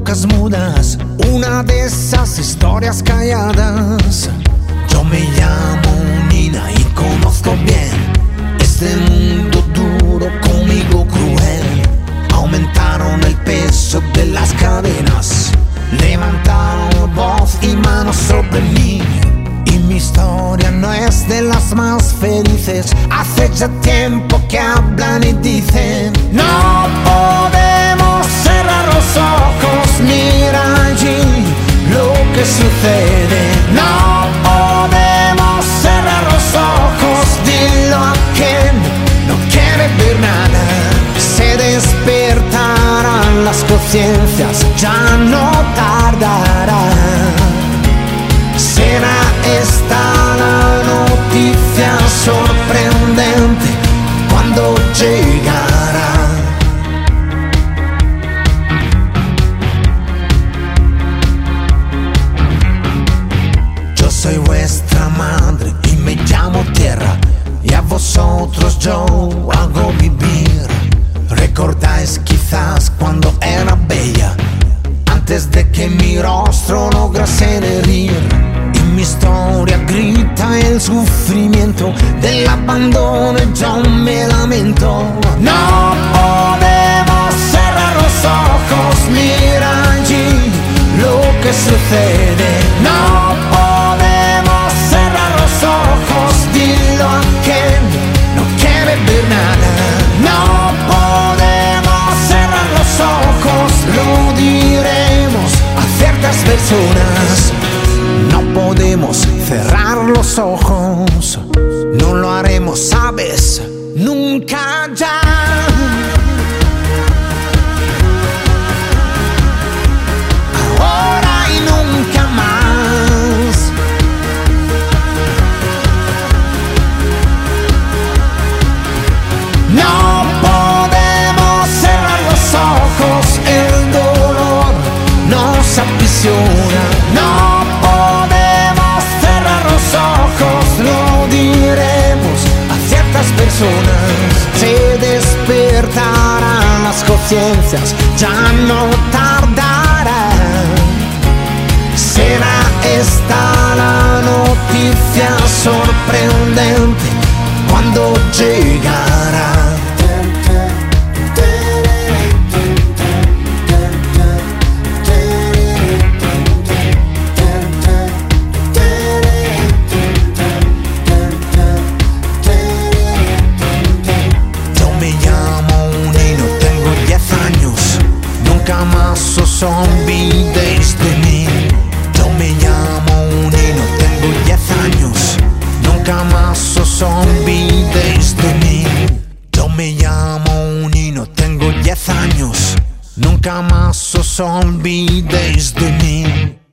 bocas mudas, una de esas historias calladas. Yo me llamo Nina y conozco bien este mundo duro, conmigo cruel. Aumentaron el peso de las cadenas, levantaron voz y manos sobre mí. Y mi historia no es de las más felices. Hace ya tiempo que hablan y dicen: no podemos cerrar los ojos, mira allí lo que sucede. No podemos cerrar los ojos, dilo a quien no quiere ver nada. Se despertarán las conciencias, ya no tardará. Será esta la noticia sorprendente cuando llegará. Yo soy vuestra madre y me llamo tierra, y a vosotros yo hago vivir. Recordáis quizás cuando era bella, antes de que mi rostro lograse herir. Y mi historia grita el sufrimiento del abandono y yo me lamento. No podemos cerrar los ojos, mira allí lo que sucede. No podemos cerrar los ojos, dilo a quien no quiere ver nada. No podemos cerrar los ojos, lo diremos a ciertas personas. No podemos cerrar los ojos, no lo haremos, ¿sabes? Nunca ya. Ahora y nunca más. No podemos cerrar los ojos, el dolor nos apasiona. No podemos cerrar los ojos, lo diremos a ciertas personas. Se despertarán las conciencias, ya no tardará. Será esta la noticia sorprendente cuando llegará. Nunca más os olvidéis de mí. Yo me llamo Nino, tengo 10 años. Nunca más os olvidéis de mí. Yo me llamo Nino, tengo 10 años. Nunca más os olvidéis de mí.